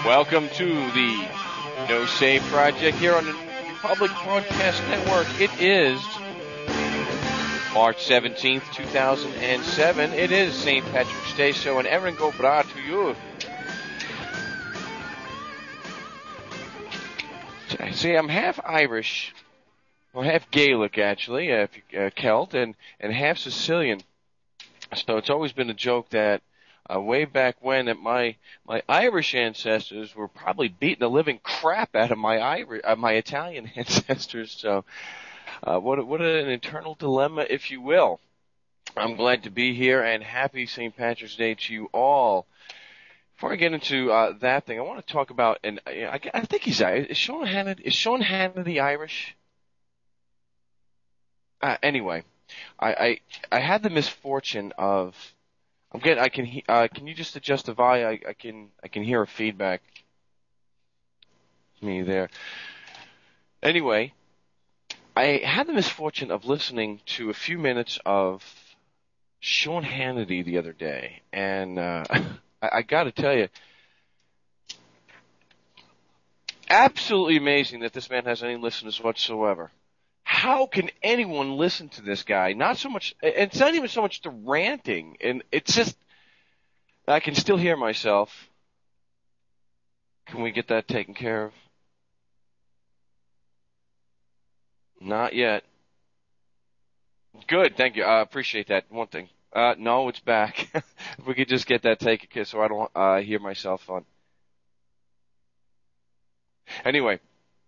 Welcome to the No Save Project here on the Public Broadcast Network. It is March 17th, 2007. It is St. Patrick's Day, so an Erin go bra to you. See, I'm half Irish, or half Gaelic actually, Celt, and half Sicilian. So it's always been a joke that way back when that my Irish ancestors were probably beating the living crap out of my Italian ancestors. So what an internal dilemma, if you will. I'm glad to be here, and happy St. Patrick's Day to you all. Before I get into that thing, I want to talk about, and I think he's Irish. Is Sean Hannity Irish? Anyway, I had the misfortune of. Can you just adjust the volume? I can hear a feedback. Me there. Anyway, I had the misfortune of listening to a few minutes of Sean Hannity the other day, and I got to tell you, absolutely amazing that this man has any listeners whatsoever. How can anyone listen to this guy? Not so much, it's not even so much the ranting, and it's just, I can still hear myself. Can we get that taken care of? Not yet. Good, thank you. I appreciate that. One thing. No, it's back. If we could just get that taken care of so I don't hear myself on. Anyway.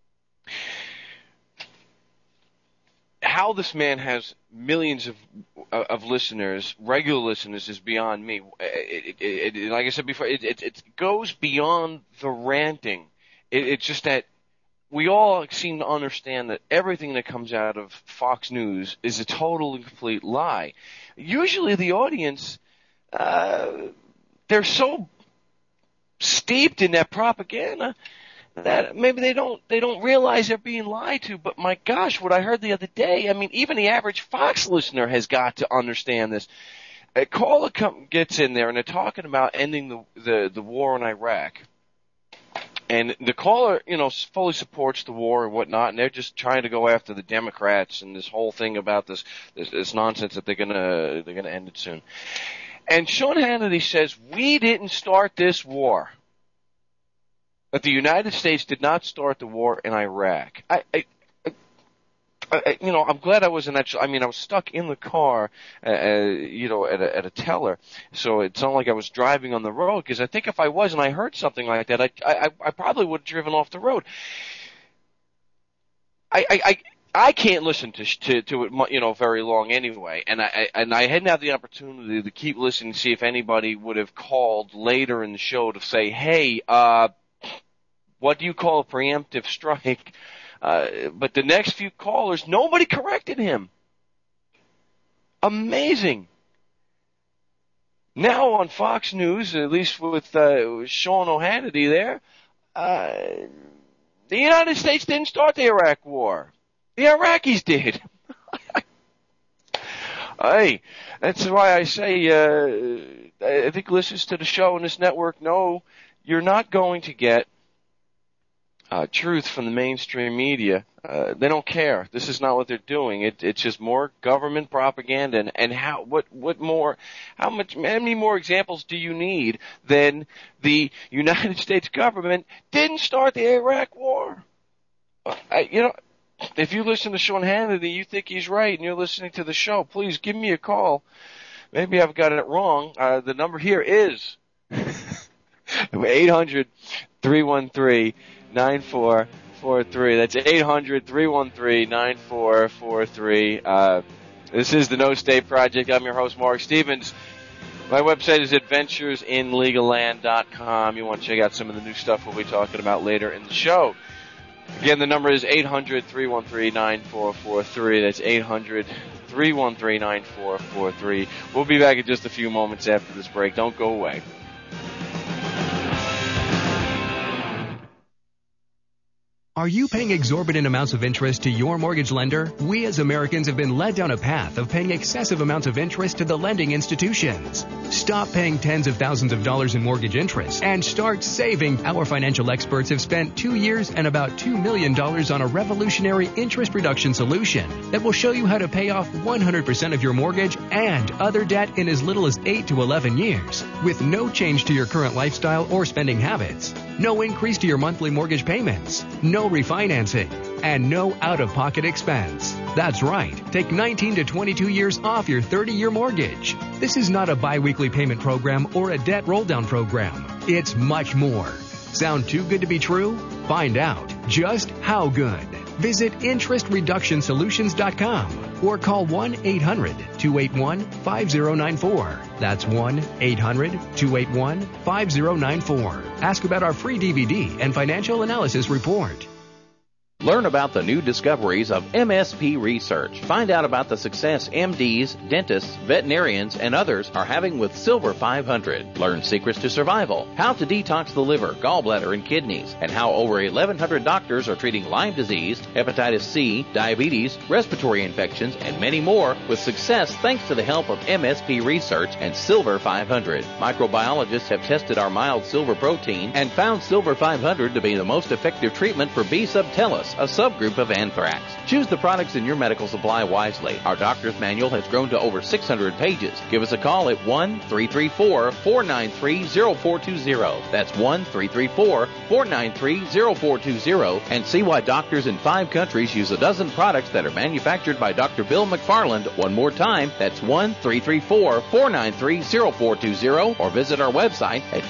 How this man has millions of listeners, regular listeners, is beyond me. Like I said before, it goes beyond the ranting. It's just that we all seem to understand that everything that comes out of Fox News is a total and complete lie. Usually the audience, they're so steeped in that propaganda that maybe they don't realize they're being lied to. But my gosh, what I heard the other day, I mean, even the average Fox listener has got to understand this. A caller gets in there and they're talking about ending the war in Iraq. And the caller, fully supports the war and whatnot, and they're just trying to go after the Democrats and this whole thing about this nonsense that they're gonna end it soon. And Sean Hannity says, we didn't start this war. That the United States did not start the war in Iraq. I'm glad I wasn't actually. I mean, I was stuck in the car, at a teller, so it's not like I was driving on the road. Because I think if I was and I heard something like that, I probably would have driven off the road. I can't listen to it, very long anyway, and I hadn't had the opportunity to keep listening to see if anybody would have called later in the show to say, hey, what do you call a preemptive strike? But the next few callers, nobody corrected him. Amazing. Now on Fox News, at least with Sean Hannity there, the United States didn't start the Iraq War. The Iraqis did. Hey, that's why I say, I think listeners to the show on this network know you're not going to get truth from the mainstream media. They don't care. This is not what they're doing. It's just more government propaganda. And how many more examples do you need than the United States government didn't start the Iraq War? If you listen to Sean Hannity, you think he's right, and you're listening to the show, please give me a call. Maybe I've got it wrong. The number here is 800-313-9443. That's 800-313-9443. This is the No State Project. I'm your host, Mark Stevens. My website is adventuresinlegalland.com. You want to check out some of the new stuff we'll be talking about later in the show. Again, the number is 800-313-9443. That's 800-313-9443. We'll be back in just a few moments after this break. Don't go away. Are you paying exorbitant amounts of interest to your mortgage lender? We as Americans have been led down a path of paying excessive amounts of interest to the lending institutions. Stop paying tens of thousands of dollars in mortgage interest and start saving. Our financial experts have spent 2 years and about $2 million on a revolutionary interest reduction solution that will show you how to pay off 100% of your mortgage and other debt in as little as 8 to 11 years with no change to your current lifestyle or spending habits. No increase to your monthly mortgage payments. No refinancing. And no out-of-pocket expense. That's right. Take 19 to 22 years off your 30-year mortgage. This is not a bi-weekly payment program or a debt roll-down program. It's much more. Sound too good to be true? Find out just how good. Visit interestreductionsolutions.com or call 1-800-281-5094. That's 1-800-281-5094. Ask about our free DVD and financial analysis report. Learn about the new discoveries of MSP research. Find out about the success MDs, dentists, veterinarians, and others are having with Silver 500. Learn secrets to survival, how to detox the liver, gallbladder, and kidneys, and how over 1,100 doctors are treating Lyme disease, hepatitis C, diabetes, respiratory infections, and many more with success thanks to the help of MSP research and Silver 500. Microbiologists have tested our mild silver protein and found Silver 500 to be the most effective treatment for B. subtilis, a subgroup of anthrax. Choose the products in your medical supply wisely. Our doctor's manual has grown to over 600 pages. Give us a call at 1-334-493-0420. That's 1-334-493-0420 and see why doctors in 5 countries use a dozen products that are manufactured by Dr. Bill McFarland. One more time, that's 1-334-493-0420 or visit our website at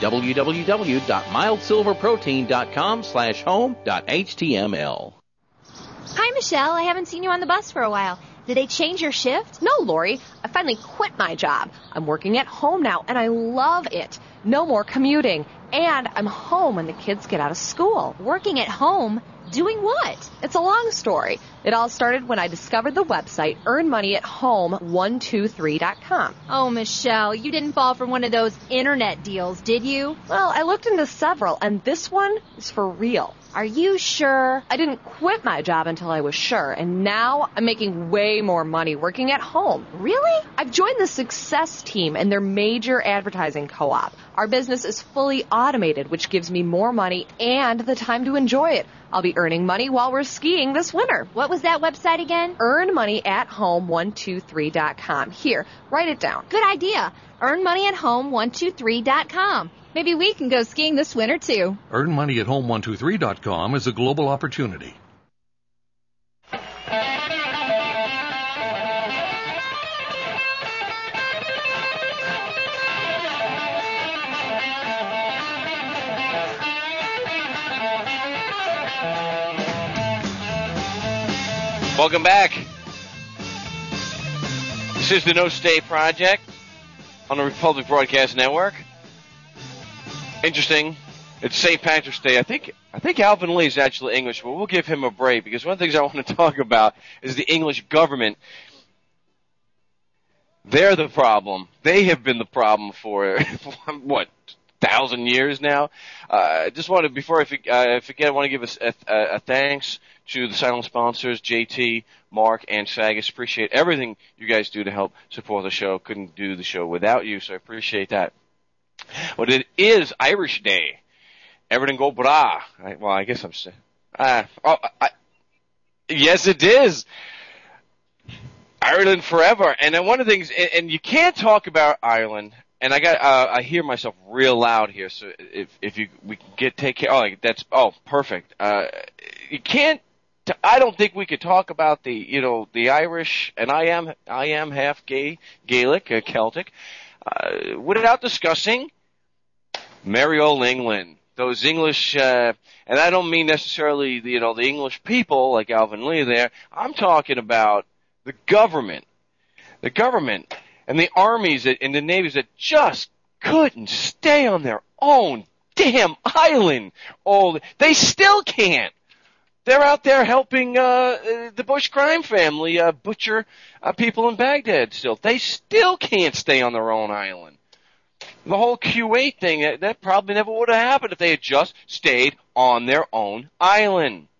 www.mildsilverprotein.com/home.html. Hi, Michelle. I haven't seen you on the bus for a while. Did they change your shift? No, Lori. I finally quit my job. I'm working at home now, and I love it. No more commuting. And I'm home when the kids get out of school. Working at home? Doing what? It's a long story. It all started when I discovered the website earnmoneyathome123.com. Oh, Michelle, you didn't fall for one of those internet deals, did you? Well, I looked into several, and this one is for real. Are you sure? I didn't quit my job until I was sure, and now I'm making way more money working at home. Really? I've joined the Success Team and their major advertising co-op. Our business is fully automated, which gives me more money and the time to enjoy it. I'll be earning money while we're skiing this winter. What was that website again? earnmoneyathome123.com. Here, write it down. Good idea. earnmoneyathome123.com. Maybe we can go skiing this winter, too. earnmoneyathome123.com is a global opportunity. Welcome back. This is the No Stay Project on the Republic Broadcast Network. Interesting. It's St. Patrick's Day. I think Alvin Lee is actually English, but we'll give him a break because one of the things I want to talk about is the English government. They're the problem. They have been the problem for, what, 1,000 years now? Just wanted, before I forget, I want to give a thanks to the silent sponsors, JT, Mark, and Sagas. Appreciate everything you guys do to help support the show. Couldn't do the show without you, so I appreciate that. But it is Irish Day. Everything go brah. Well, I guess I'm saying. Yes, it is. Ireland forever. And then one of the things, and you can't talk about Ireland. And I hear myself real loud here. So if we can take care. Oh, perfect. You can't. I don't think we could talk about the Irish, and I am half Gaelic, Celtic, without discussing merry old England. Those English, and I don't mean necessarily the English people like Alvin Lee there. I'm talking about the government, and the armies and the navies that just couldn't stay on their own damn island. Oh, they still can't. They're out there helping the Bush crime family butcher people in Baghdad still. They still can't stay on their own island. The whole Kuwait thing, that probably never would have happened if they had just stayed on their own island.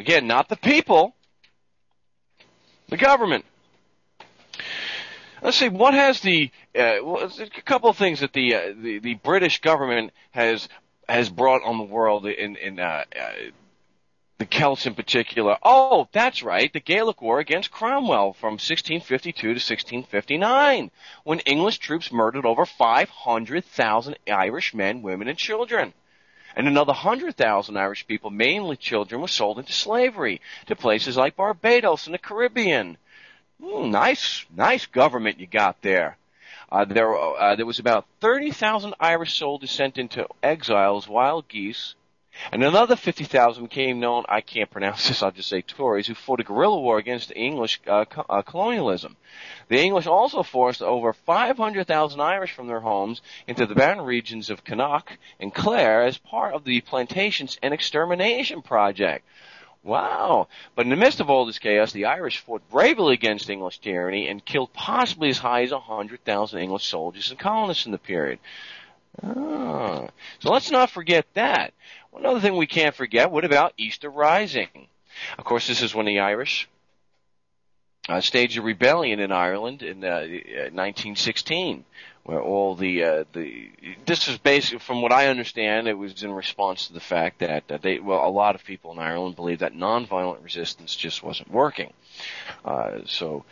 Again, not the people, the government. Let's see, what has a couple of things that the British government has brought on the world in the Celts in particular. Oh, that's right, the Gaelic War against Cromwell from 1652 to 1659, when English troops murdered over 500,000 Irish men, women, and children. And another 100,000 Irish people, mainly children, were sold into slavery to places like Barbados and the Caribbean. Nice government you got there. There was about 30,000 Irish soldiers sent into exile as wild geese, and another 50,000 became known, I can't pronounce this, I'll just say Tories, who fought a guerrilla war against English colonialism. The English also forced over 500,000 Irish from their homes into the barren regions of Connacht and Clare as part of the plantations and extermination project. Wow. But in the midst of all this chaos, the Irish fought bravely against English tyranny and killed possibly as high as 100,000 English soldiers and colonists in the period. So let's not forget that. One other thing we can't forget, what about Easter Rising? Of course, this is when the Irish staged a rebellion in Ireland in 1916, where all this is basically, from what I understand, it was in response to the fact that a lot of people in Ireland believed that nonviolent resistance just wasn't working. So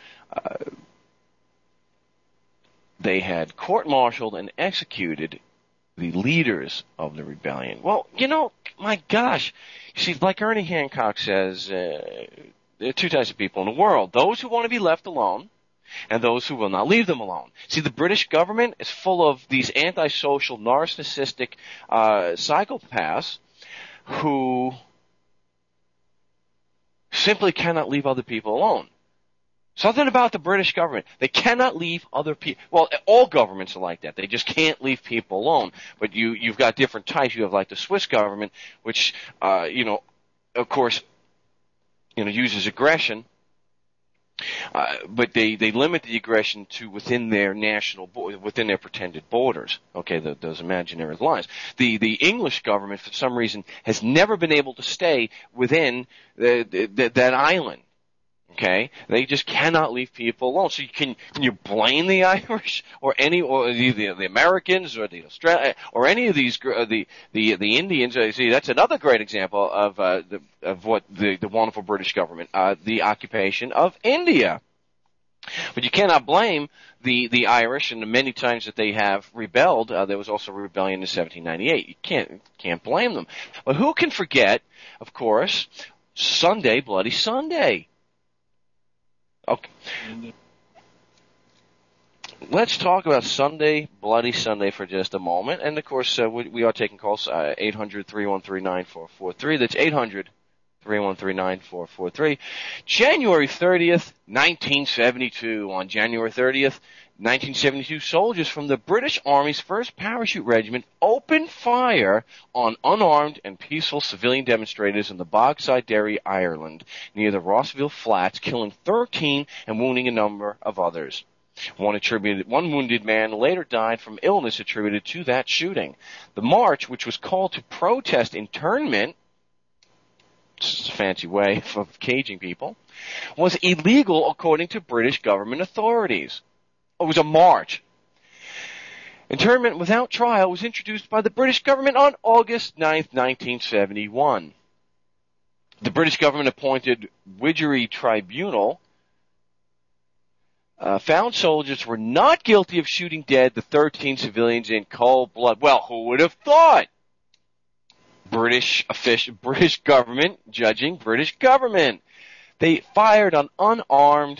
they had court-martialed and executed the leaders of the rebellion. Well, my gosh, you see, like Ernie Hancock says, there are two types of people in the world: those who want to be left alone, and those who will not leave them alone. See, the British government is full of these antisocial, narcissistic psychopaths who simply cannot leave other people alone. Something about the British government. They cannot leave other people. Well, all governments are like that. They just can't leave people alone. But you've got different types. You have like the Swiss government, which, of course, uses aggression. But they limit the aggression to within their within their pretended borders. Okay, those imaginary lines. The English government, for some reason, has never been able to stay within that island. Okay, they just cannot leave people alone. So can you blame the Irish or the Americans or the Australia or any of these the Indians? See, that's another great example of what the wonderful British government, the occupation of India. But you cannot blame the Irish, and the many times that they have rebelled. There was also a rebellion in 1798. You can't blame them. But who can forget, of course, Sunday, Bloody Sunday? Okay. Let's talk about Sunday, Bloody Sunday for just a moment. And, of course, we are taking calls, 800-313-9443. That's 800-313-9443. January 30th, 1972. On January 30th, 1972, soldiers from the British Army's 1st Parachute Regiment opened fire on unarmed and peaceful civilian demonstrators in the Bogside Derry, Ireland, near the Rossville Flats, killing 13 and wounding a number of others. One wounded man later died from illness attributed to that shooting. The march, which was called to protest internment, it's a fancy way of caging people, was illegal according to British government authorities. It was a march. Internment without trial was introduced by the British government on August 9th, 1971. The British government appointed Widgery Tribunal found soldiers were not guilty of shooting dead the 13 civilians in cold blood. Well, who would have thought? British government judging British government. They fired on unarmed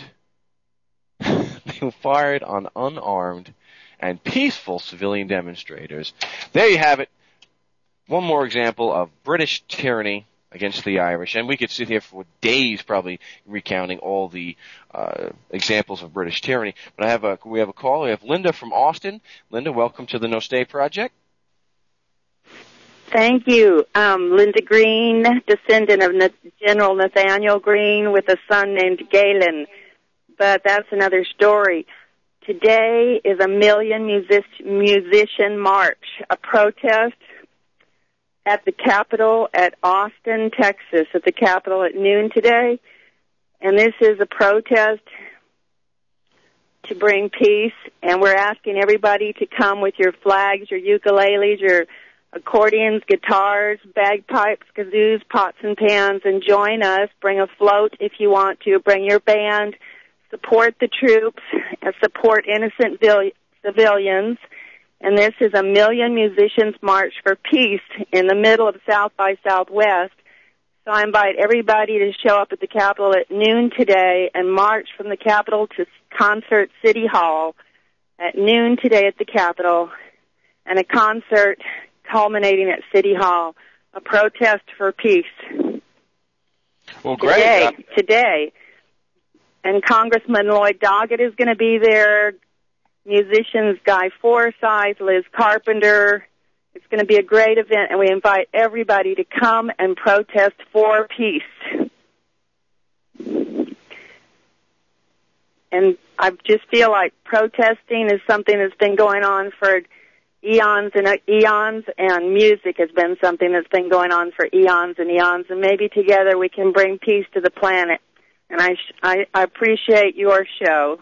and peaceful civilian demonstrators. There you have it. One more example of British tyranny against the Irish. And we could sit here for days probably recounting all the examples of British tyranny. But we have a call. We have Linda from Austin. Linda, welcome to the No Stay Project. Thank you. Linda Green, descendant of General Nathaniel Green with a son named Galen. But that's another story. Today is a million musician march, a protest at the Capitol at Austin, Texas, at the Capitol at noon today. And this is a protest to bring peace, and we're asking everybody to come with your flags, your ukuleles, your accordions, guitars, bagpipes, kazoos, pots and pans, and join us. Bring a float if you want to. Bring your band. Support the troops and support innocent civilians. And this is a Million Musicians March for Peace in the middle of South by Southwest. So I invite everybody to show up at the Capitol at noon today and march from the Capitol to Concert City Hall at noon today at the Capitol, and a concert culminating at City Hall, a protest for peace. Well, great. Today. And Congressman Lloyd Doggett is going to be there, musicians Guy Forsyth, Liz Carpenter. It's going to be a great event, and we invite everybody to come and protest for peace. And I just feel like protesting is something that's been going on for eons and eons, and music has been something that's been going on for eons and eons, and maybe together we can bring peace to the planet. And I appreciate your show.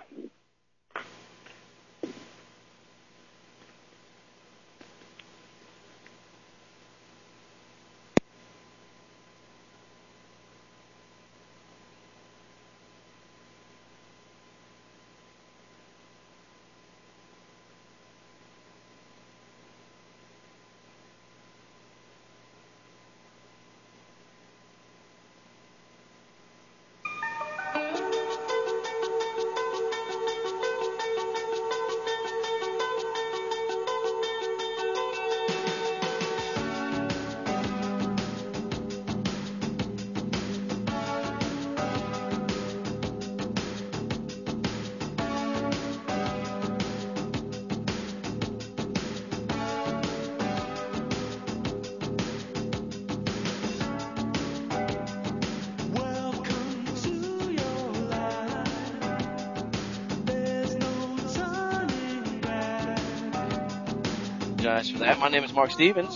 For that. My name is Mark Stevens,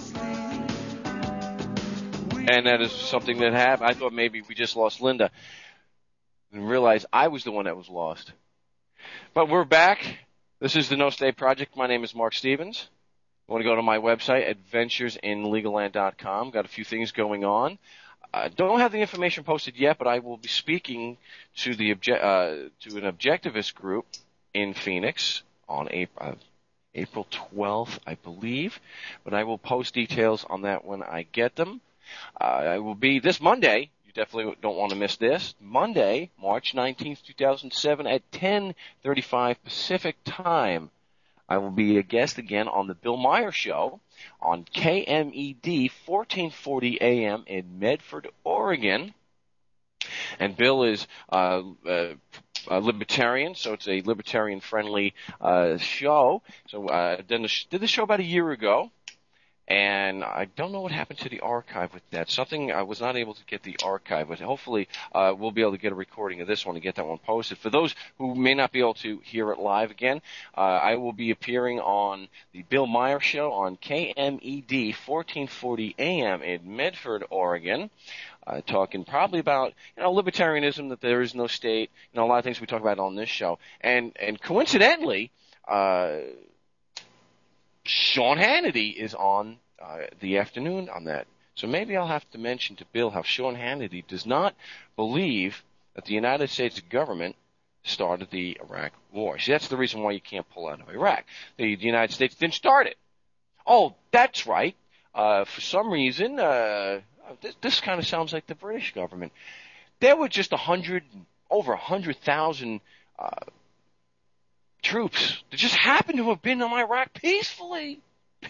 and that is something that happened. I thought maybe we just lost Linda and realized I was the one that was lost. But we're back. This is the No Stay Project. My name is Mark Stevens. You want to go to my website, adventuresinlegalland.com. Got a few things going on. Don't have the information posted yet, but I will be speaking to an objectivist group in Phoenix on April 12th, I believe, but I will post details on that when I get them. I will be this Monday. You definitely don't want to miss this. Monday, March 19th, 2007 at 10:35 Pacific time. I will be a guest again on the Bill Meyer Show on KMED 1440 AM in Medford, Oregon. And Bill is a libertarian, so it's a libertarian-friendly show. So I did the show about a year ago, and I don't know what happened to the archive with that. Something I was not able to get the archive, but hopefully we'll be able to get a recording of this one and get that one posted. For those who may not be able to hear it live again, I will be appearing on the Bill Meyer Show on KMED 1440 AM in Medford, Oregon. Talking probably about, libertarianism, that there is no state, a lot of things we talk about on this show. And coincidentally, Sean Hannity is on the afternoon on that. So maybe I'll have to mention to Bill how Sean Hannity does not believe that the United States government started the Iraq War. See, that's the reason why you can't pull out of Iraq. The United States didn't start it. Oh, that's right. For some reason, this kind of sounds like the British government. There were just over 100,000 troops that just happened to have been in Iraq peacefully.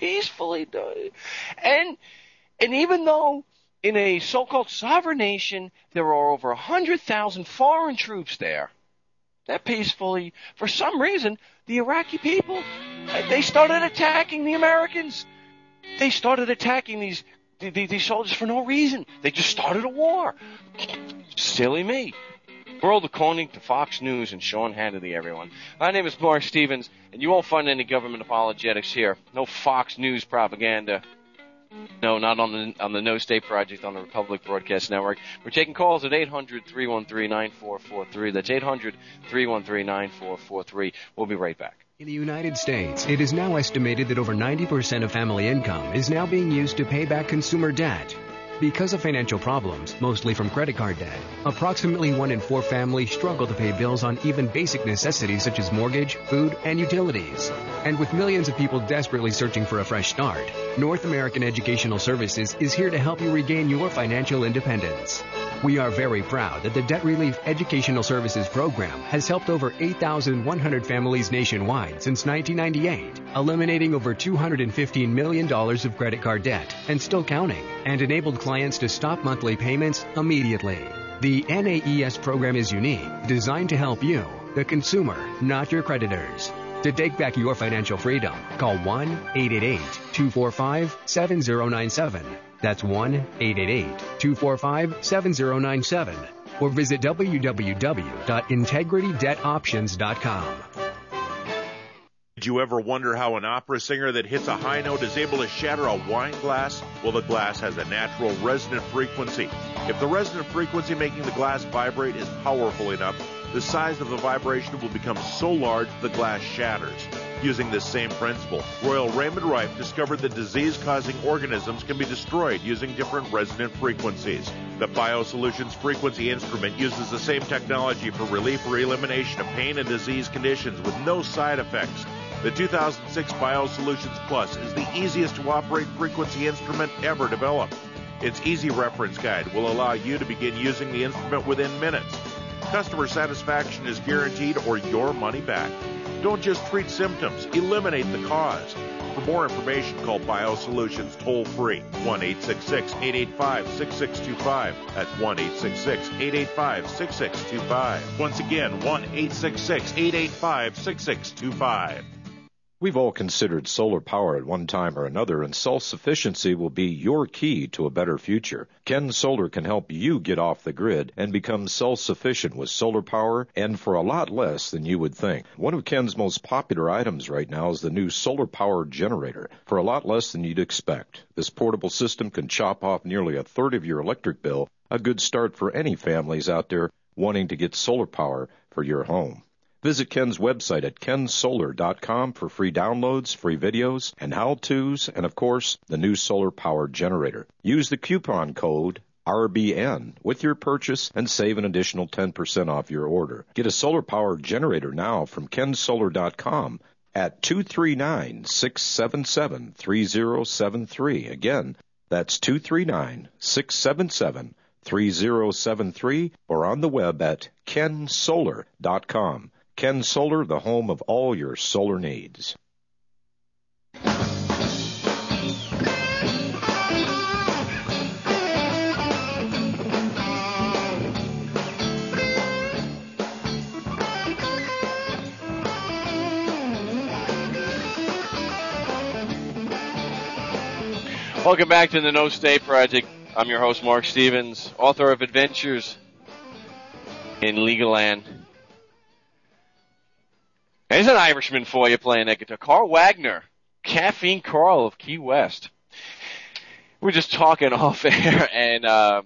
And even though in a so-called sovereign nation there are over 100,000 foreign troops there, that peacefully, for some reason, the Iraqi people, they started attacking the Americans. They started attacking these soldiers for no reason. They just started a war. Silly me. World according to Fox News and Sean Hannity, everyone. My name is Mark Stevens, and you won't find any government apologetics here. No Fox News propaganda. No, not on the No State Project on the Republic Broadcast Network. We're taking calls at 800-313-9443. That's 800-313-9443. We'll be right back. In the United States, it is now estimated that over 90% of family income is now being used to pay back consumer debt. Because of financial problems, mostly from credit card debt, approximately 1 in 4 families struggle to pay bills on even basic necessities such as mortgage, food, and utilities. And with millions of people desperately searching for a fresh start, North American Educational Services is here to help you regain your financial independence. We are very proud that the Debt Relief Educational Services Program has helped over 8,100 families nationwide since 1998, eliminating over $215 million of credit card debt and still counting, and enabled clients to stop monthly payments immediately. The NAES program is unique, designed to help you, the consumer, not your creditors. To take back your financial freedom, call 1-888-245-7097. That's 1-888-245-7097. Or visit www.integritydebtoptions.com. Did you ever wonder how an opera singer that hits a high note is able to shatter a wine glass? Well, the glass has a natural resonant frequency. If the resonant frequency making the glass vibrate is powerful enough, the size of the vibration will become so large the glass shatters. Using this same principle, Royal Raymond Rife discovered that disease-causing organisms can be destroyed using different resonant frequencies. The BioSolutions frequency instrument uses the same technology for relief or elimination of pain and disease conditions with no side effects. The 2006 BioSolutions Plus is the easiest to operate frequency instrument ever developed. Its easy reference guide will allow you to begin using the instrument within minutes. Customer satisfaction is guaranteed or your money back. Don't just treat symptoms, eliminate the cause. For more information, call BioSolutions toll-free, 1-866-885-6625. That's 1-866-885-6625. Once again, 1-866-885-6625. We've all considered solar power at one time or another, and self-sufficiency will be your key to a better future. Ken Solar can help you get off the grid and become self-sufficient with solar power, and for a lot less than you would think. One of Ken's most popular items right now is the new solar power generator, for a lot less than you'd expect. This portable system can chop off nearly a third of your electric bill, a good start for any families out there wanting to get solar power for your home. Visit Ken's website at kensolar.com for free downloads, free videos, and how-tos, and of course, the new solar power generator. Use the coupon code RBN with your purchase and save an additional 10% off your order. Get a solar power generator now from kensolar.com at 239-677-3073. Again, that's 239-677-3073, or on the web at kensolar.com. Ken Solar, the home of all your solar needs. Welcome back to the No State Project. I'm your host, Mark Stevens, author of Adventures in Legoland. There's an Irishman for you playing that guitar. Carl Wagner, Caffeine Carl of Key West. We're just talking off air, and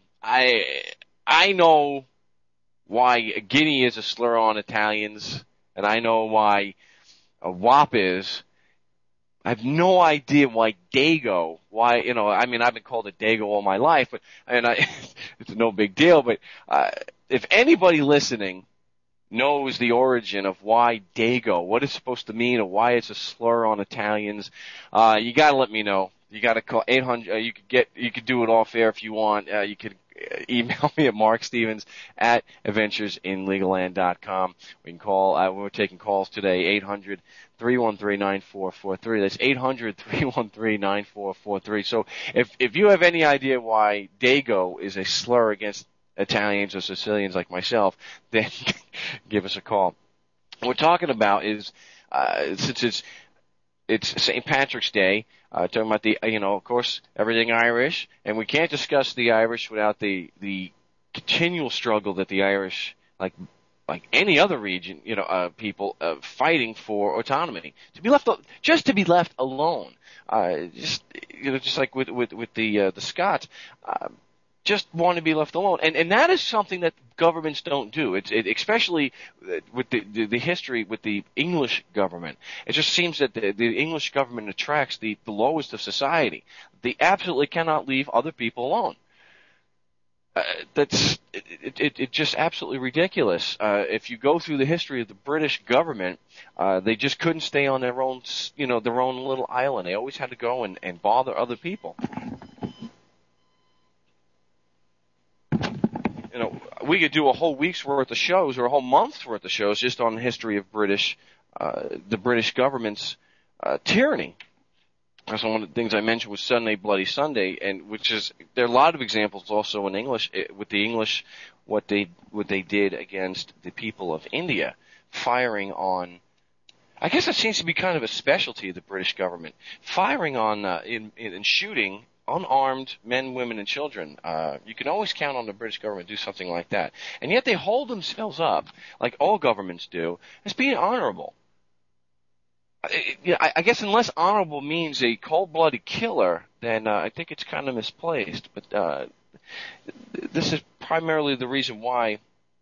I know why Guinea is a slur on Italians, and I know why a WAP is. I have no idea why Dago, I've been called a Dago all my life, it's no big deal, but if anybody listening knows the origin of why Dago, what it's supposed to mean, or why it's a slur on Italians, you gotta let me know. You gotta call 800. You could do it off air if you want. You could email me at markstevens@adventuresinlegoland.com. We can call. We're taking calls today. 800-313-9443. That's 800-313-9443. So if you have any idea why Dago is a slur against Italians or Sicilians like myself, then give us a call. What we're talking about is, since it's St. Patrick's Day, talking about the, of course, everything Irish, and we can't discuss the Irish without the continual struggle that the Irish, like any other region, people fighting for autonomy, to be left alone, just like with the Scots, just want to be left alone, and that is something that governments don't do. Especially with the history with the English government. It just seems that the English government attracts the lowest of society. They absolutely cannot leave other people alone. That's just absolutely ridiculous. If you go through the history of the British government, they just couldn't stay on their own little island. They always had to go and bother other people. We could do a whole week's worth of shows or a whole month's worth of shows just on the history of the British government's tyranny. That's one of the things I mentioned was Sunday Bloody Sunday, and there are a lot of examples also in English with the English what they did against the people of India, firing on. I guess that seems to be kind of a specialty of the British government, firing on and shooting unarmed men, women, and children. You can always count on the British government to do something like that, and yet they hold themselves up, like all governments do, as being honorable. I guess unless honorable means a cold-blooded killer, then I think it's kind of misplaced. But this is primarily the reason why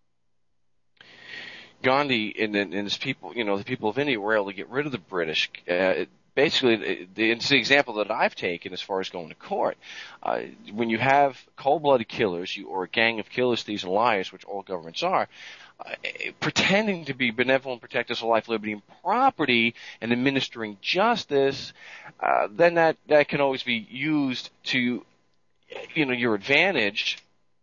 Gandhi and his people, the people of India, were able to get rid of the British. Basically, it's the example that I've taken as far as going to court. When you have cold-blooded killers, or a gang of killers, thieves, and liars, which all governments are, pretending to be benevolent protectors of life, liberty, and property, and administering justice, then that can always be used to, your advantage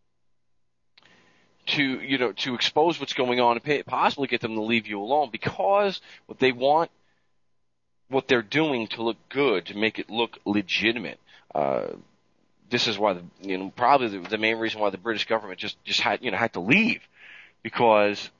to expose what's going on and possibly get them to leave you alone, because what they want, what they're doing to look good, to make it look legitimate. This is why probably the main reason why the British government just had to leave. Because,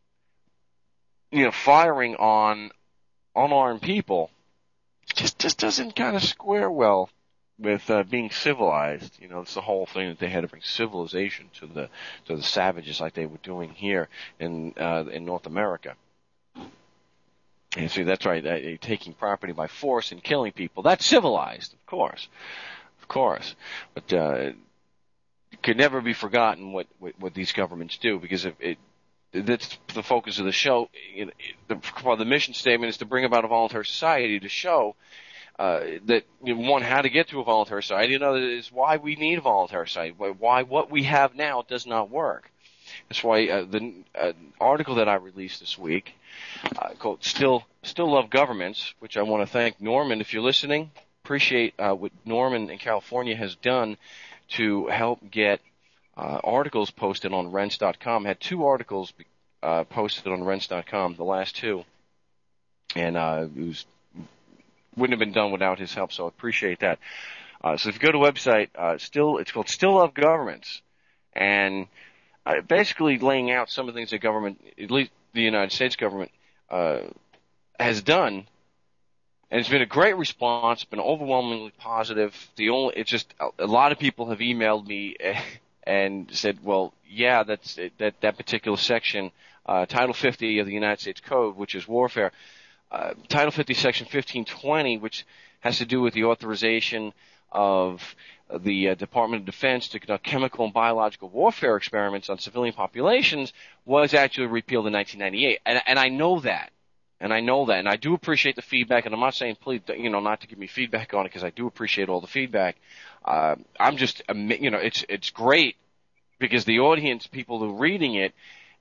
firing on unarmed people just doesn't kind of square well with being civilized. It's the whole thing that they had to bring civilization to the savages, like they were doing here in North America. And see, that's right. Taking property by force and killing people, that's civilized, of course. But it could never be forgotten what these governments do, because that's the focus of the show. The mission statement is to bring about a voluntary society, to show that one, how to get to a voluntary society, another is why we need a voluntary society, why what we have now does not work. That's why the article that I released this week called "Still Love Governments," which I want to thank Norman, if you're listening. Appreciate what Norman in California has done to help get articles posted on Rense.com. Had 2 articles posted on Rense.com, the last 2, and it wouldn't have been done without his help. So I appreciate that. So if you go to the website, it's called "Still Love Governments," and basically laying out some of the things that government, at least the United States government, has done. And it's been a great response. It's been overwhelmingly positive. It's just a lot of people have emailed me and said, well, yeah, that particular section, Title 50 of the United States Code, which is warfare, Title 50, Section 1520, which has to do with the authorization of the Department of Defense to conduct chemical and biological warfare experiments on civilian populations, was actually repealed in 1998. And I know that. And I do appreciate the feedback, and I'm not saying, please, not to give me feedback on it, because I do appreciate all the feedback. I'm just, it's great, because the audience, people who are reading it,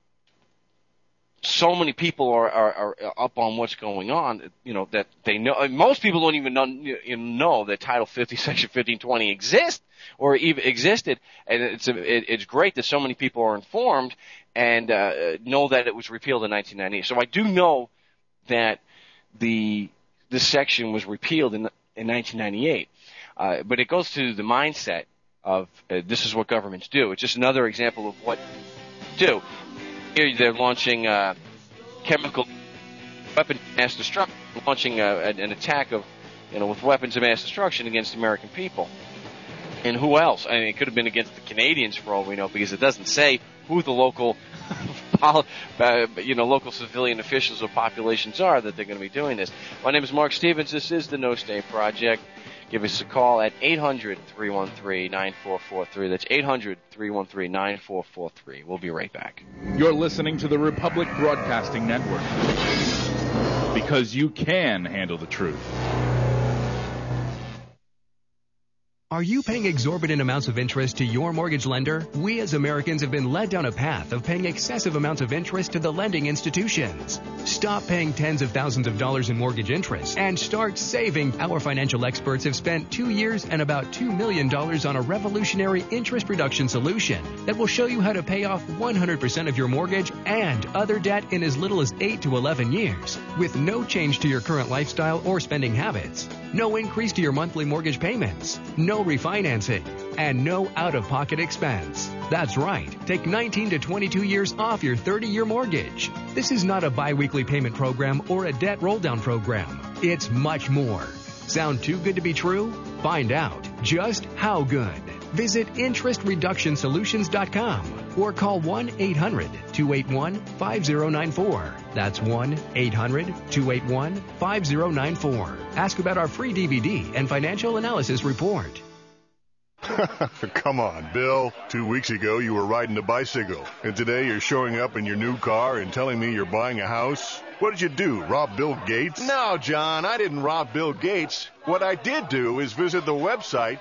so many people are up on what's going on, that they know. Most people don't even know that Title 50, Section 1520 exists, or even existed, and it's great that so many people are informed and know that it was repealed in 1998. So I do know that this section was repealed in 1998, but it goes to the mindset of this is what governments do. It's just another example of what they do. Here they're launching chemical weapon mass destruction, launching an attack of with weapons of mass destruction against the American people. And who else? I mean, it could have been against the Canadians for all we know, because it doesn't say who the local local civilian officials or populations are that they're going to be doing this. My name is Mark Stevens. This is the No Stay Project. Give us a call at 800-313-9443. That's 800-313-9443. We'll be right back. You're listening to the Republic Broadcasting Network, because you can handle the truth. Are you paying exorbitant amounts of interest to your mortgage lender? We as Americans have been led down a path of paying excessive amounts of interest to the lending institutions. Stop paying tens of thousands of dollars in mortgage interest and start saving. Our financial experts have spent 2 years and about $2 million on a revolutionary interest reduction solution that will show you how to pay off 100% of your mortgage and other debt in as little as 8 to 11 years, with no change to your current lifestyle or spending habits, no increase to your monthly mortgage payments, no refinancing, and no out-of-pocket expense. That's right. Take 19 to 22 years off your 30-year mortgage. This is not a bi-weekly payment program or a debt roll-down program. It's much more. Sound too good to be true? Find out just how good. Visit interestreductionsolutions.com or call 1-800-281-5094. That's 1-800-281-5094. Ask about our free DVD and financial analysis report. Come on, Bill. 2 weeks ago, you were riding a bicycle, and today you're showing up in your new car and telling me you're buying a house? What did you do, rob Bill Gates? No, John, I didn't rob Bill Gates. What I did do is visit the website,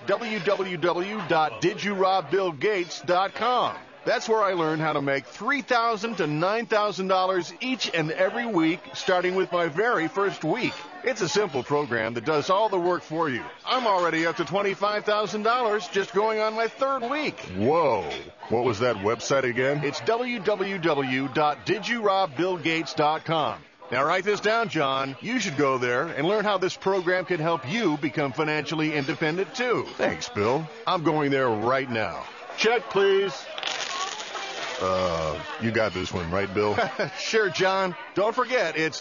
www.didyourobBillGates.com. That's where I learned how to make $3,000 to $9,000 each and every week, starting with my very first week. It's a simple program that does all the work for you. I'm already up to $25,000 just going on my third week. Whoa. What was that website again? It's www.didyourobBillGates.com. Now write this down, John. You should go there and learn how this program can help you become financially independent, too. Thanks, Bill. I'm going there right now. Check, please. You got this one, right, Bill? Sure, John. Don't forget, it's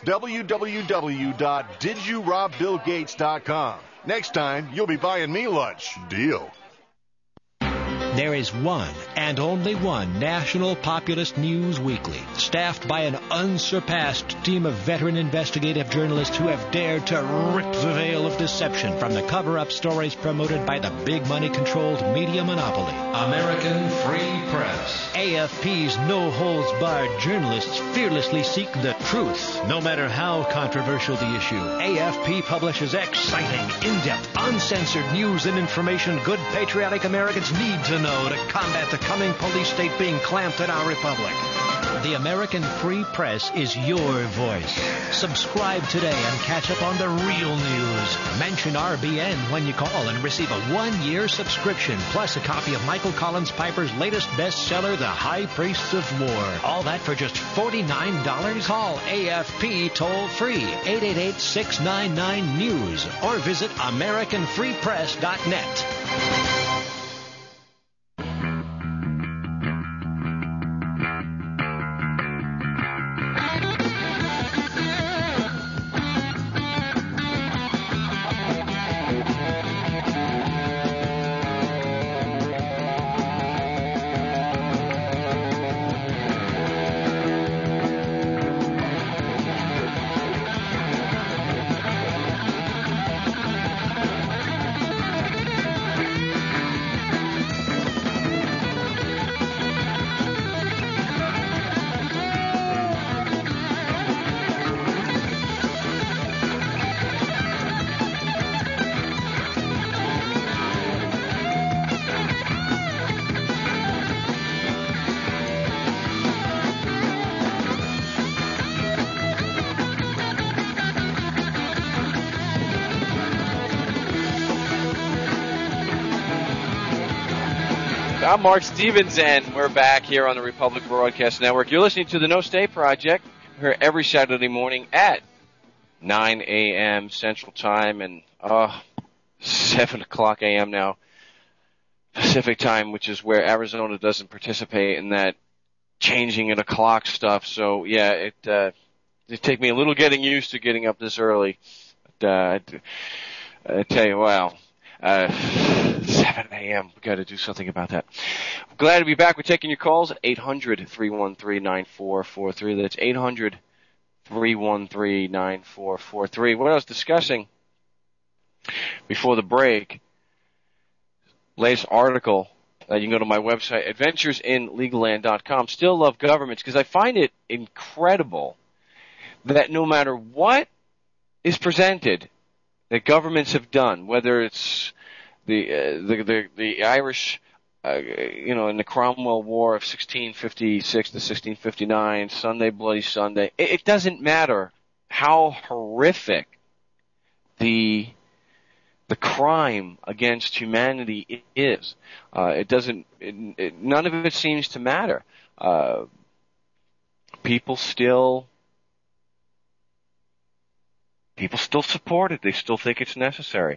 www.didyourobBillGates.com. Next time, you'll be buying me lunch. Deal. There is one and only one national populist news weekly, staffed by an unsurpassed team of veteran investigative journalists who have dared to rip the veil of deception from the cover-up stories promoted by the big money-controlled media monopoly. American Free Press. AFP's no-holds-barred journalists fearlessly seek the truth, no matter how controversial the issue. AFP publishes exciting, in-depth, uncensored news and information good patriotic Americans need to know to combat the coming police state being clamped in our republic. The American Free Press is your voice. Subscribe today and catch up on the real news. Mention RBN when you call and receive a 1-year subscription, plus a copy of Michael Collins Piper's latest bestseller, The High Priests of War. All that for just $49? Call AFP toll-free, 888-699-NEWS, or visit AmericanFreePress.net. I'm Mark Stevens, and we're back here on the Republic Broadcast Network. You're listening to the No Stay Project here every Saturday morning at 9 a.m. Central Time and 7 o'clock a.m. now Pacific Time, which is where Arizona doesn't participate in that changing of the clock stuff. So, yeah, it take me a little getting used to getting up this early. But, I tell you, wow. 7 a.m. We've got to do something about that. Glad to be back. We're taking your calls at 800-313-9443. That's 800-313-9443. What I was discussing before the break, latest article, you can go to my website, adventuresinlegalland.com. Still love governments because I find it incredible that no matter what is presented that governments have done, whether it's the Irish, in the Cromwell War of 1656 to 1659, Sunday Bloody Sunday, it doesn't matter how horrific the crime against humanity is. It doesn't. None of it seems to matter. People still support it. They still think it's necessary.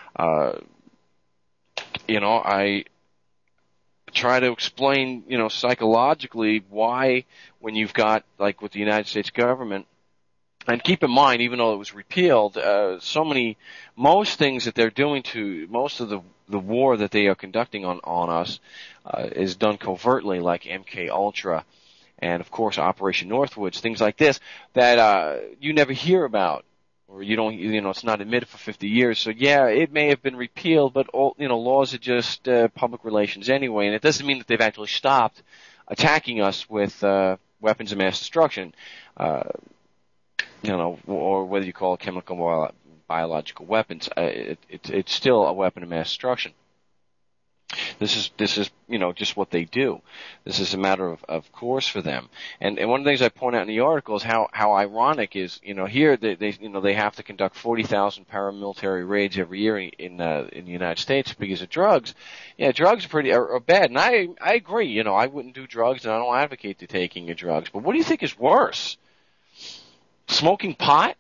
I try to explain, psychologically why when you've got, like with the United States government, and keep in mind, even though it was repealed, most things that they're doing to, most of the war that they are conducting on us, is done covertly, like MK Ultra, and of course Operation Northwoods, things like this, that, you never hear about. Or you don't, it's not admitted for 50 years. So yeah, it may have been repealed, but all, laws are just public relations anyway, and it doesn't mean that they've actually stopped attacking us with weapons of mass destruction, or whether you call it chemical or biological weapons. It's still a weapon of mass destruction. This is just what they do. This is a matter of course for them. And one of the things I point out in the article is how ironic is, here they have to conduct 40,000 paramilitary raids every year in the United States because of drugs. Yeah, drugs are bad. And I agree, I wouldn't do drugs and I don't advocate the taking of drugs. But what do you think is worse? Smoking pot?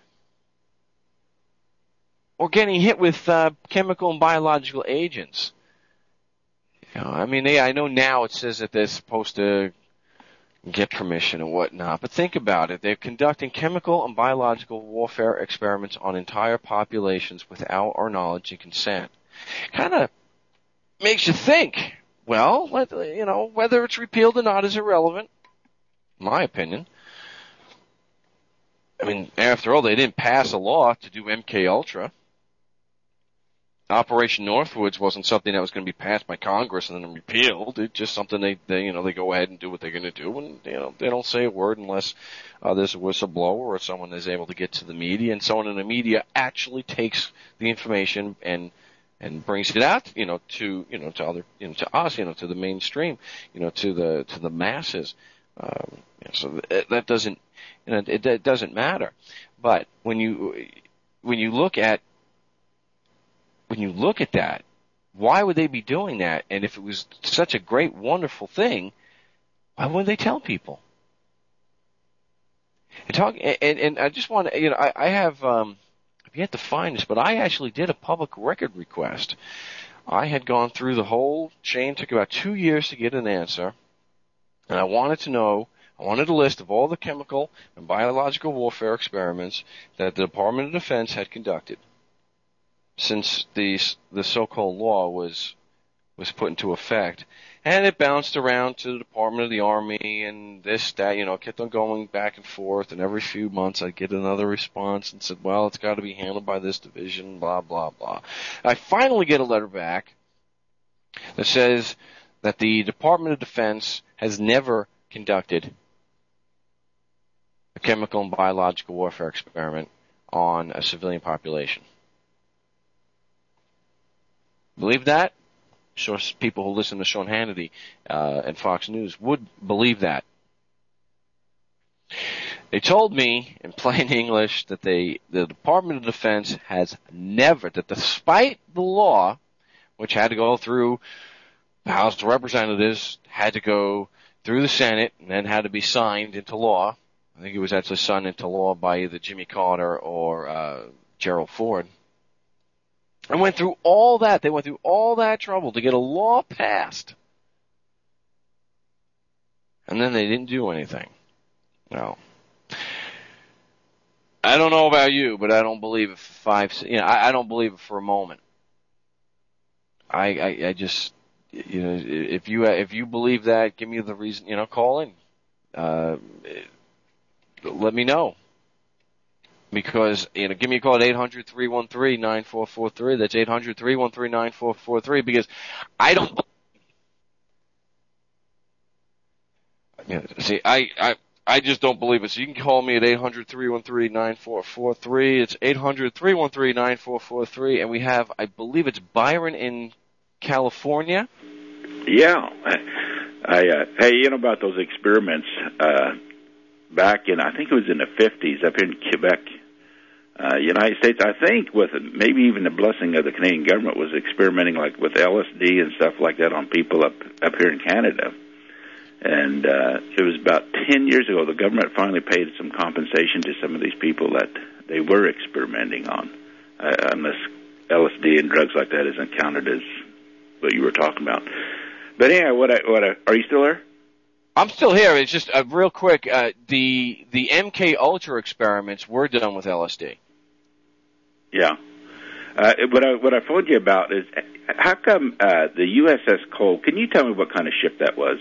Or getting hit with chemical and biological agents? I know now it says that they're supposed to get permission and whatnot, but think about it. They're conducting chemical and biological warfare experiments on entire populations without our knowledge and consent. Kind of makes you think, well, whether it's repealed or not is irrelevant, in my opinion. After all, they didn't pass a law to do MK Ultra. Operation Northwoods wasn't something that was going to be passed by Congress and then repealed. It's just something they go ahead and do what they're going to do, and they don't say a word unless there's a whistleblower or someone is able to get to the media, and someone in the media actually takes the information and brings it out, to other, to us, to the mainstream, to the masses. So that doesn't, it doesn't matter. But when you look at that, why would they be doing that? And if it was such a great, wonderful thing, why wouldn't they tell people? And I just want to, I have, I've yet to find this, but I actually did a public record request. I had gone through the whole chain, took about 2 years to get an answer, and I wanted a list of all the chemical and biological warfare experiments that the Department of Defense had conducted since the so-called law was put into effect. And it bounced around to the Department of the Army and this, that, kept on going back and forth, and every few months I'd get another response and said, well, it's got to be handled by this division, blah, blah, blah. I finally get a letter back that says that the Department of Defense has never conducted a chemical and biological warfare experiment on a civilian population. Believe that? Sure, people who listen to Sean Hannity and Fox News would believe that. They told me in plain English that the Department of Defense has never, that despite the law, which had to go through the House of Representatives, had to go through the Senate, and then had to be signed into law. I think it was actually signed into law by either Jimmy Carter or Gerald Ford. And went through all that. They went through all that trouble to get a law passed. And then they didn't do anything. No. I don't know about you, but I don't believe it for I don't believe it for a moment. I just, if you believe that, give me the reason, call in. Let me know. Because, give me a call at 800-313-9443. That's 800-313-9443, because I don't, I just don't believe it. So you can call me at 800-313-9443. It's 800-313-9443. And we have, I believe it's Byron in California. Yeah. Hey, about those experiments, back in, I think it was in the 50s up here in Quebec, United States, I think with maybe even the blessing of the Canadian government, was experimenting like with LSD and stuff like that on people up here in Canada. And it was about 10 years ago, the government finally paid some compensation to some of these people that they were experimenting on, unless LSD and drugs like that isn't counted as what you were talking about. But anyway, are you still there? I'm still here. It's just real quick. The MK Ultra experiments were done with LSD. Yeah. What I phoned you about is, how come the USS Cole? Can you tell me what kind of ship that was?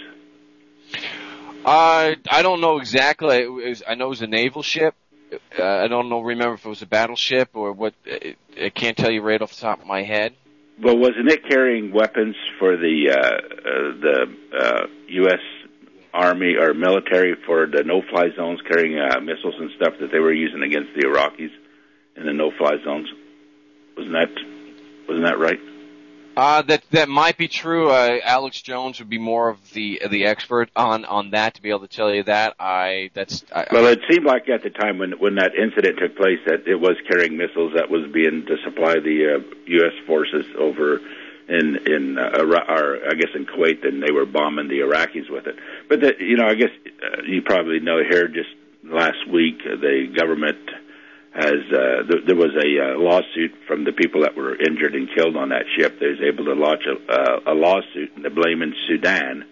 I don't know exactly. I know it was a naval ship. I don't remember if it was a battleship or what. I can't tell you right off the top of my head. Well, wasn't it carrying weapons for the U.S. Army or military for the no-fly zones, carrying missiles and stuff that they were using against the Iraqis in the no-fly zones? Wasn't that right? That might be true. Alex Jones would be more of the expert on that to be able to tell you that. Well, it seemed like at the time when that incident took place that it was carrying missiles that was being to supply the U.S. forces over in Iraq, or I guess in Kuwait, and they were bombing the Iraqis with it. But I guess you probably know here just last week the government has there was a lawsuit from the people that were injured and killed on that ship. They was able to launch a lawsuit, and they're blaming Sudan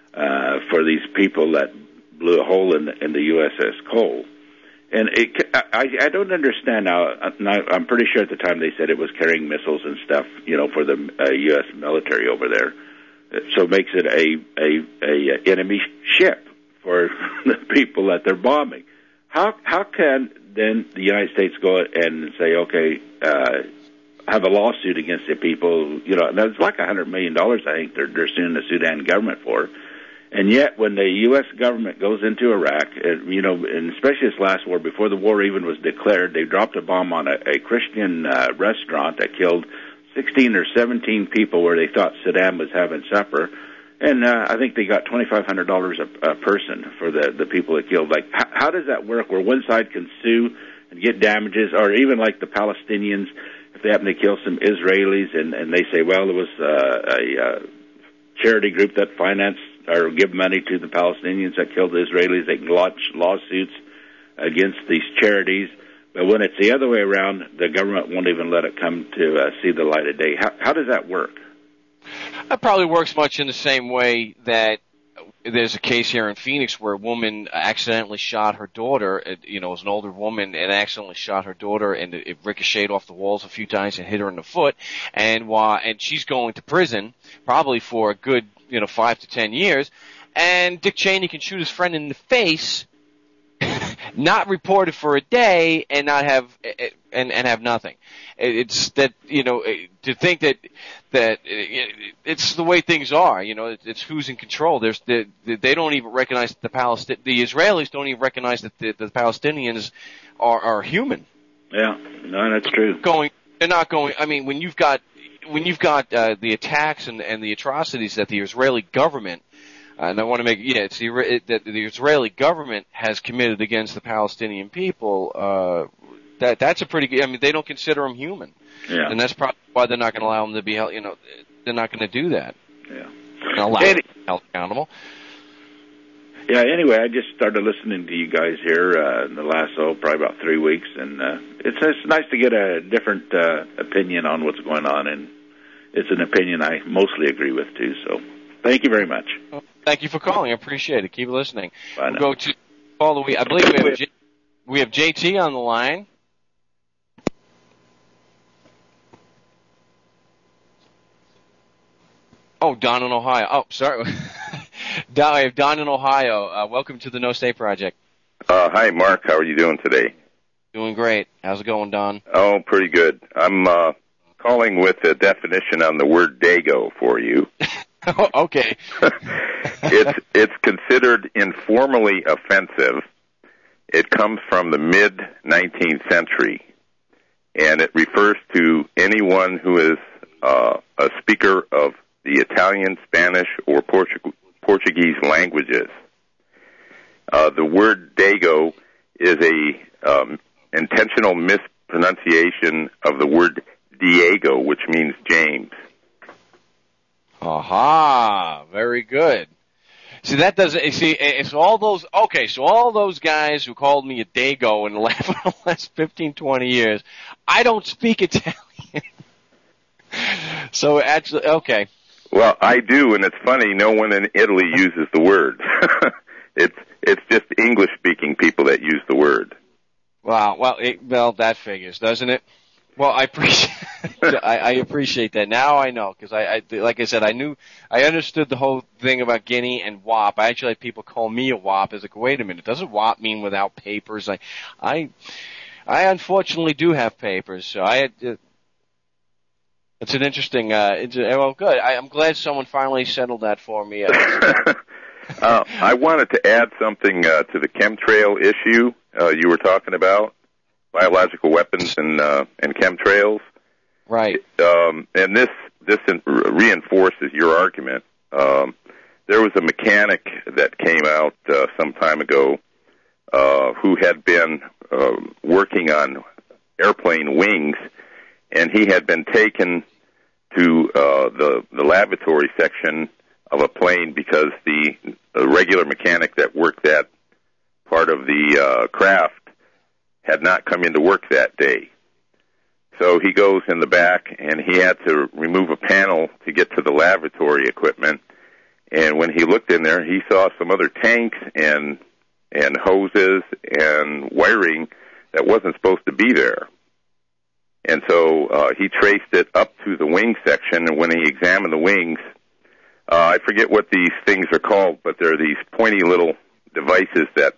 for these people that blew a hole in the USS Cole. And I don't understand now. I'm pretty sure at the time they said it was carrying missiles and stuff, for the U.S. military over there. So it makes it a enemy ship for the people that they're bombing. How can then the United States go and say, okay, have a lawsuit against the people? And it's like $100 million. I think they're suing the Sudan government for. And yet, when the U.S. government goes into Iraq, and especially this last war, before the war even was declared, they dropped a bomb on a Christian restaurant that killed 16 or 17 people where they thought Saddam was having supper. And I think they got $2,500 a person for the people that killed. Like, how does that work where one side can sue and get damages, or even like the Palestinians, if they happen to kill some Israelis and they say, well, it was a charity group that financed or give money to the Palestinians that killed the Israelis, they can launch lawsuits against these charities. But when it's the other way around, the government won't even let it come to see the light of day. How does that work? That probably works much in the same way that there's a case here in Phoenix where a woman accidentally shot her daughter. It was an older woman and accidentally shot her daughter, and it ricocheted off the walls a few times and hit her in the foot. And she's going to prison probably for a good 5 to 10 years. And Dick Cheney can shoot his friend in the face, not report it for a day, and not have and have nothing. It's that to think that it's the way things are. It's who's in control. They don't even recognize the Israelis don't even recognize that the Palestinians are human. Yeah, no, that's true. They're not going. I mean, when you've got the attacks and the atrocities that the Israeli government, and I want to make that the Israeli government has committed against the Palestinian people. That's a pretty good. I mean, they don't consider them human, and that's probably why they're not going to allow them to be held. They're not going to do that. Yeah, allow them to be held accountable. Yeah. Anyway, I just started listening to you guys here in the last probably about 3 weeks, and it's nice to get a different opinion on what's going on, and it's an opinion I mostly agree with too. So, thank you very much. Well, thank you for calling. I appreciate it. Keep listening. Bye we'll go to all the way. I believe we have JT on the line. Oh, Don in Ohio. Oh, sorry. Don in Ohio. Welcome to the No State Project. Hi, Mark. How are you doing today? Doing great. How's it going, Don? Oh, pretty good. I'm calling with a definition on the word Dago for you. Okay. It's considered informally offensive. It comes from the mid-19th century, and it refers to anyone who is a speaker of the Italian, Spanish, or Portuguese languages. The word Dago is a intentional mispronunciation of the word Diego, which means James. Aha! Very good. See, that doesn't. See, it's all those. Okay, so all those guys who called me a Dago in the last 15, 20 years, I don't speak Italian. So actually, okay. Well, I do, and it's funny. No one in Italy uses the word. It's just English-speaking people that use the word. Wow. Well, that figures, doesn't it? Well, I appreciate. I appreciate that. Now I know, because I like I said, I understood the whole thing about Guinea and WAP. I actually had people call me a WAP. I was like, wait a minute, doesn't WAP mean without papers? I unfortunately do have papers, so it's an interesting. Well, good. I'm glad someone finally settled that for me. I wanted to add something to the chemtrail issue you were talking about, biological weapons and chemtrails. Right. And this reinforces your argument. There was a mechanic that came out some time ago who had been working on airplane wings, and he had been taken to the laboratory section of a plane because the regular mechanic that worked that part of the craft had not come into work that day. So he goes in the back, and he had to remove a panel to get to the laboratory equipment. And when he looked in there, he saw some other tanks and hoses and wiring that wasn't supposed to be there. And so he traced it up to the wing section, and when he examined the wings, I forget what these things are called, but they're these pointy little devices that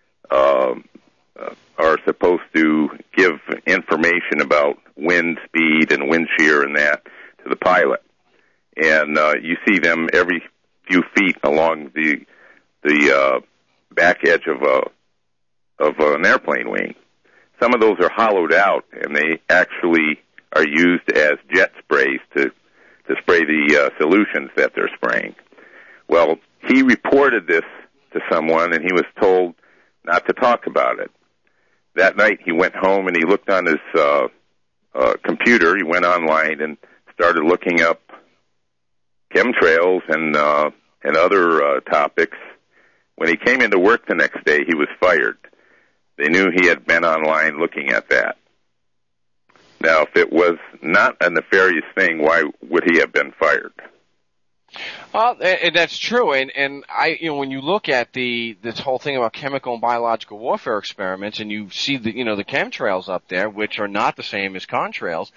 are supposed to give information about wind speed and wind shear and that to the pilot. And you see them every few feet along the back edge of an airplane wing. Some of those are hollowed out, and they actually are used as jet sprays to spray the solutions that they're spraying. Well, he reported this to someone, and he was told not to talk about it. That night, he went home and he looked on his computer. He went online and started looking up chemtrails and other topics. When he came into work the next day, he was fired. They knew he had been online looking at that. Now, if it was not a nefarious thing, why would he have been fired? And that's true, and when you look at this whole thing about chemical and biological warfare experiments, and you see the chemtrails up there, which are not the same as contrails,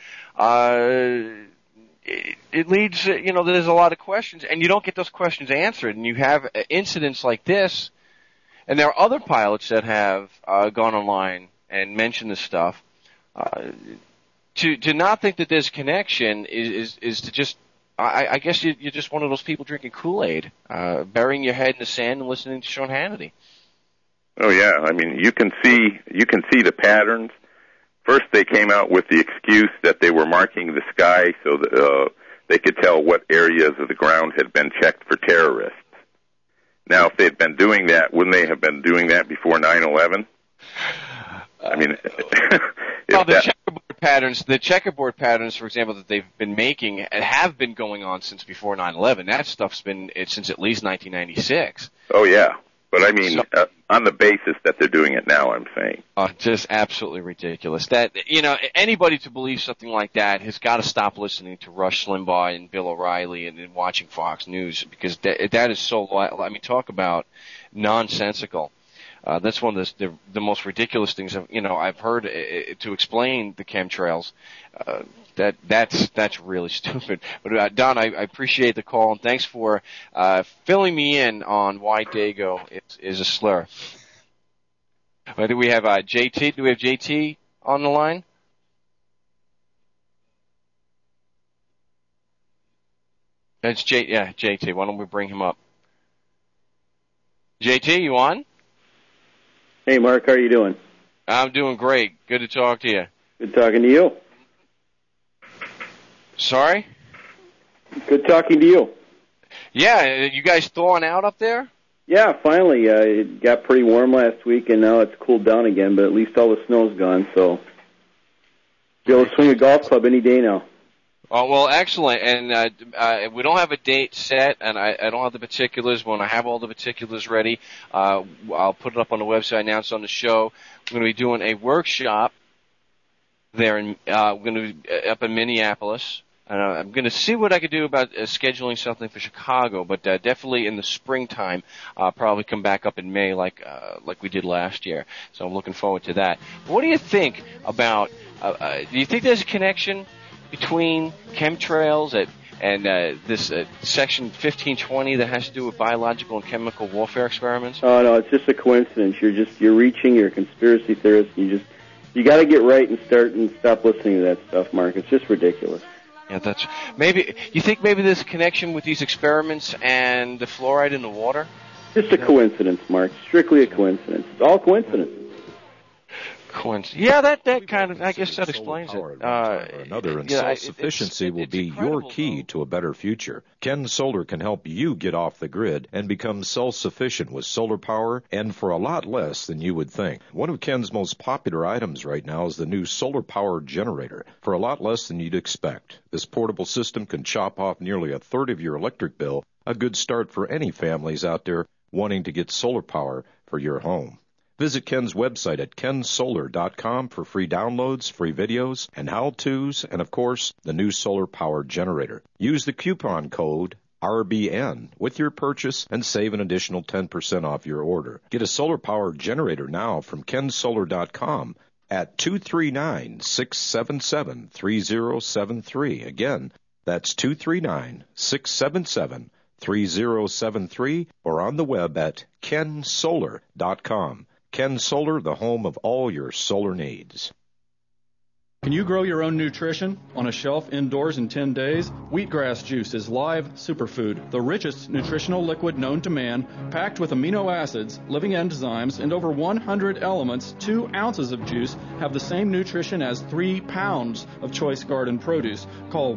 it leads, there's a lot of questions, and you don't get those questions answered, and you have incidents like this, and there are other pilots that have gone online and mentioned this stuff. To not think that there's connection is to just. I guess you're just one of those people drinking Kool-Aid, burying your head in the sand and listening to Sean Hannity. Oh yeah, I mean you can see the patterns. First, they came out with the excuse that they were marking the sky so that they could tell what areas of the ground had been checked for terrorists. Now, if they'd been doing that, wouldn't they have been doing that before 9/11? I mean, the checkerboard patterns, for example, that they've been making and have been going on since before 9/11. That stuff's been since at least 1996. Oh yeah, but I mean, on the basis that they're doing it now, I'm saying. Just absolutely ridiculous. That anybody to believe something like that has got to stop listening to Rush Limbaugh and Bill O'Reilly and watching Fox News, because that is so. I mean, talk about nonsensical. That's one of the most ridiculous things I've heard to explain the chemtrails. That's really stupid. But Don, I appreciate the call, and thanks for filling me in on why Dago is a slur. Do we have JT? Do we have JT on the line? That's JT. Why don't we bring him up? JT, you on? Hey, Mark, how are you doing? I'm doing great. Good to talk to you. Good talking to you. Sorry? Good talking to you. Yeah, you guys thawing out up there? Yeah, finally. It got pretty warm last week, and now it's cooled down again, but at least all the snow's gone, so be able to swing a golf club any day now. Oh, well, excellent. And we don't have a date set, and I don't have the particulars. When I have all the particulars ready, I'll put it up on the website, announce on the show. We're going to be doing a workshop there, we're going to be up in Minneapolis. I'm going to see what I could do about scheduling something for Chicago, but definitely in the springtime. I'll probably come back up in May like we did last year. So I'm looking forward to that. But what do you think about? Do you think there's a connection between chemtrails and this Section 1520 that has to do with biological and chemical warfare experiments? Oh no, it's just a coincidence. You're reaching. You're a conspiracy theorist. You got to get right and stop listening to that stuff, Mark. It's just ridiculous. Yeah, that's maybe. You think maybe there's a connection with these experiments and the fluoride in the water? Just a coincidence, Mark. Strictly a coincidence. It's all coincidence. Yeah, that kind of, I guess that explains it. Another, and self-sufficiency will be your key to a better future. Ken Solar can help you get off the grid and become self-sufficient with solar power, and for a lot less than you would think. One of Ken's most popular items right now is the new solar power generator, for a lot less than you'd expect. This portable system can chop off nearly a third of your electric bill, a good start for any families out there wanting to get solar power for your home. Visit Ken's website at kensolar.com for free downloads, free videos, and how-tos, and of course, the new solar power generator. Use the coupon code RBN with your purchase and save an additional 10% off your order. Get a solar power generator now from kensolar.com at 239-677-3073. Again, that's 239-677-3073 or on the web at kensolar.com. Ken Solar, the home of all your solar needs. Can you grow your own nutrition on a shelf indoors in 10 days? Wheatgrass juice is live superfood, the richest nutritional liquid known to man, packed with amino acids, living enzymes, and over 100 elements. 2 ounces of juice have the same nutrition as 3 pounds of choice garden produce. Call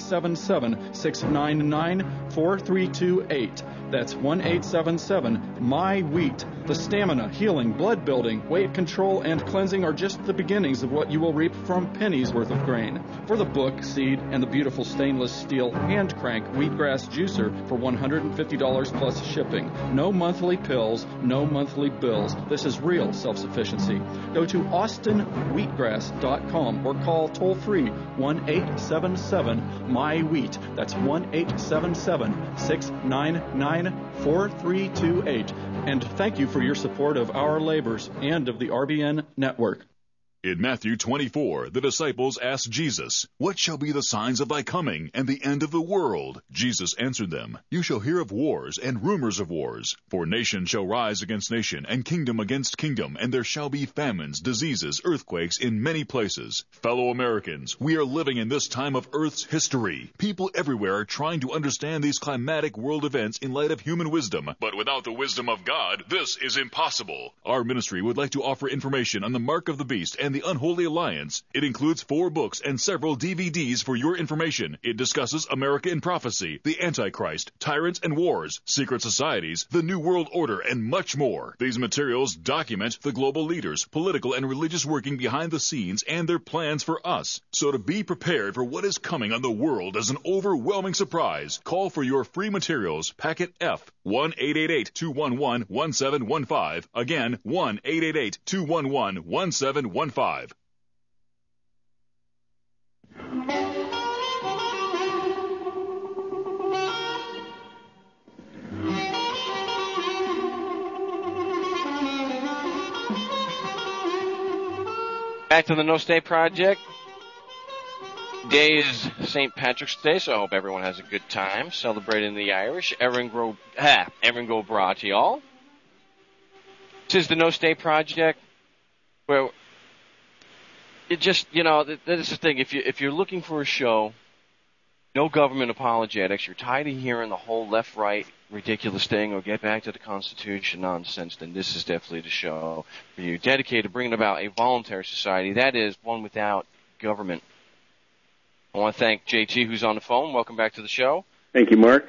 1-877-699-4328. That's 1-877-MY-WHEAT. The stamina, healing, blood building, weight control, and cleansing are just the beginnings of what you will reap from pennies worth of grain. For the book, seed, and the beautiful stainless steel hand crank wheatgrass juicer for $150 plus shipping. No monthly pills, no monthly bills. This is real self-sufficiency. Go to austinwheatgrass.com or call toll-free 1-877-MY-WHEAT. That's 1-877-699-4328. And thank you for your support of our labors and of the RBN network. In Matthew 24, the disciples asked Jesus, "What shall be the signs of thy coming and the end of the world?" Jesus answered them, "You shall hear of wars and rumors of wars. For nation shall rise against nation, and kingdom against kingdom, and there shall be famines, diseases, earthquakes in many places." Fellow Americans, we are living in this time of Earth's history. People everywhere are trying to understand these climatic world events in light of human wisdom. But without the wisdom of God, this is impossible. Our ministry would like to offer information on the mark of the beast and the Unholy Alliance. It includes 4 books and several DVDs for your information. It discusses America in prophecy, the Antichrist, tyrants and wars, secret societies, the New World Order, and much more. These materials document the global leaders, political and religious working behind the scenes, and their plans for us. So to be prepared for what is coming on the world as an overwhelming surprise, call for your free materials, packet F, 1-888-211-1715. Again, 1-888-211-1715. Back to the No State Project. Today is St. Patrick's Day, so I hope everyone has a good time celebrating the Irish. Erin Go Bra to y'all. This is the No State Project, where it just, that's the thing. If you're looking for a show, no government apologetics, you're tired of hearing the whole left-right ridiculous thing or get back to the Constitution nonsense, then this is definitely the show for you. Dedicated to bringing about a voluntary society, that is, one without government. I want to thank JT, who's on the phone. Welcome back to the show. Thank you, Mark.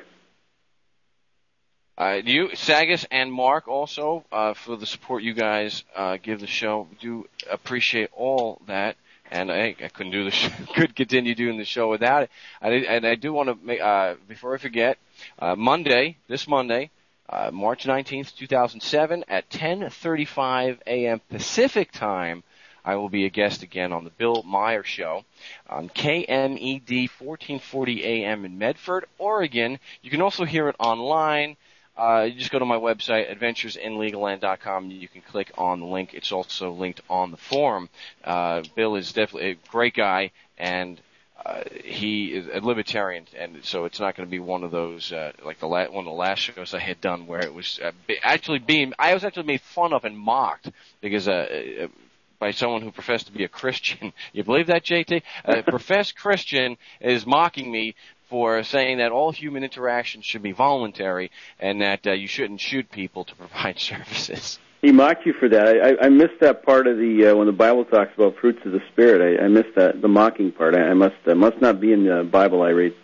You, Sagas, and Mark also, for the support you guys give the show. We do appreciate all that, and I couldn't do could continue doing the show without it. And I do want to make, before I forget, this Monday, March 19th, 2007, at 10:35 a.m. Pacific time, I will be a guest again on the Bill Meyer Show on KMED 1440 AM in Medford, Oregon. You can also hear it online. You just go to my website, adventuresinlegalland.com. You can click on the link. It's also linked on the forum. Bill is definitely a great guy, and he is a libertarian, and so it's not going to be one of those like one of the last shows I had done where it was I was actually made fun of and mocked because by someone who professed to be a Christian. You believe that, JT? A professed Christian is mocking me for saying that all human interactions should be voluntary and that you shouldn't shoot people to provide services. He mocked you for that. I missed that part of the when the Bible talks about fruits of the Spirit. I missed the mocking part. I must not be in the Bible I read.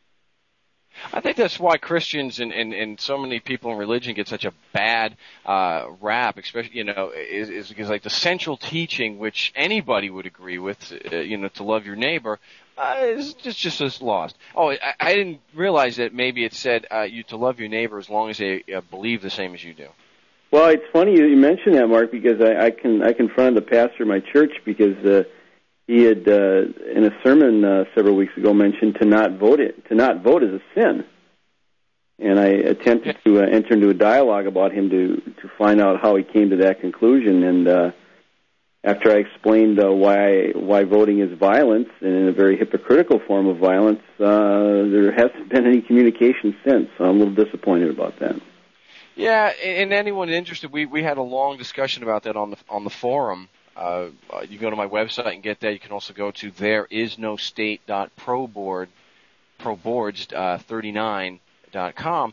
I think that's why Christians and so many people in religion get such a bad rap, especially, is because like the central teaching, which anybody would agree with, to love your neighbor, is just as lost. Oh, I didn't realize that maybe it said you to love your neighbor as long as they believe the same as you do. Well, it's funny you mention that, Mark, because I confronted the pastor of my church because he had in a sermon several weeks ago mentioned to not vote is a sin, and I attempted to enter into a dialogue about him to find out how he came to that conclusion. And after I explained why voting is violence and in a very hypocritical form of violence, there hasn't been any communication since. So I'm a little disappointed about that. Yeah, and anyone interested, we had a long discussion about that on the forum. You go to my website and get that. You can also go to thereisnostate.proboards39.com.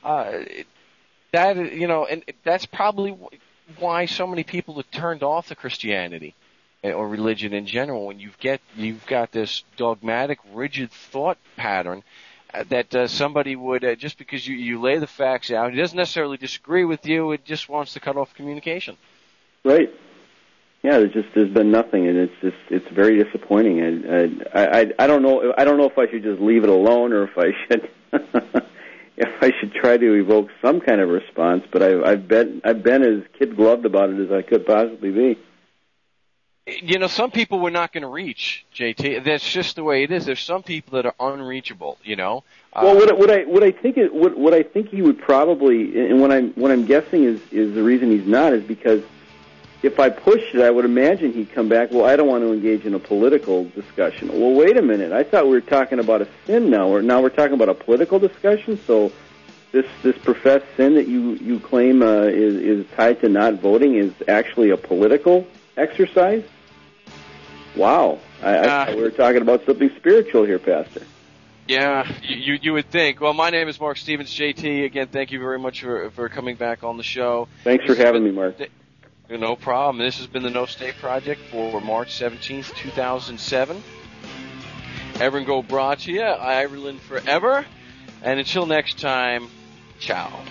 And that's probably why so many people have turned off the Christianity or religion in general. When you've got this dogmatic, rigid thought pattern that somebody would just because you lay the facts out, he doesn't necessarily disagree with you. It just wants to cut off communication. Right. Yeah, there's been nothing, and it's very disappointing. I don't know if I should just leave it alone or if I should try to evoke some kind of response. But I've been as kid-gloved about it as I could possibly be. Some people we're not going to reach, JT. That's just the way it is. There's some people that are unreachable. Well, what I think he would probably, and what I'm guessing is the reason he's not is because if I pushed it, I would imagine he'd come back, well, I don't want to engage in a political discussion. Well, wait a minute. I thought we were talking about a sin now, or now we're talking about a political discussion. So this professed sin that you claim is tied to not voting is actually a political exercise? Wow. I thought we were talking about something spiritual here, Pastor. Yeah, you would think. Well, my name is Mark Stevens, JT. Again, thank you very much for coming back on the show. Thanks for having me, Mark. No problem. This has been the No State Project for March 17th, 2007. Erin Go Bra to you, Ireland forever. And until next time, ciao.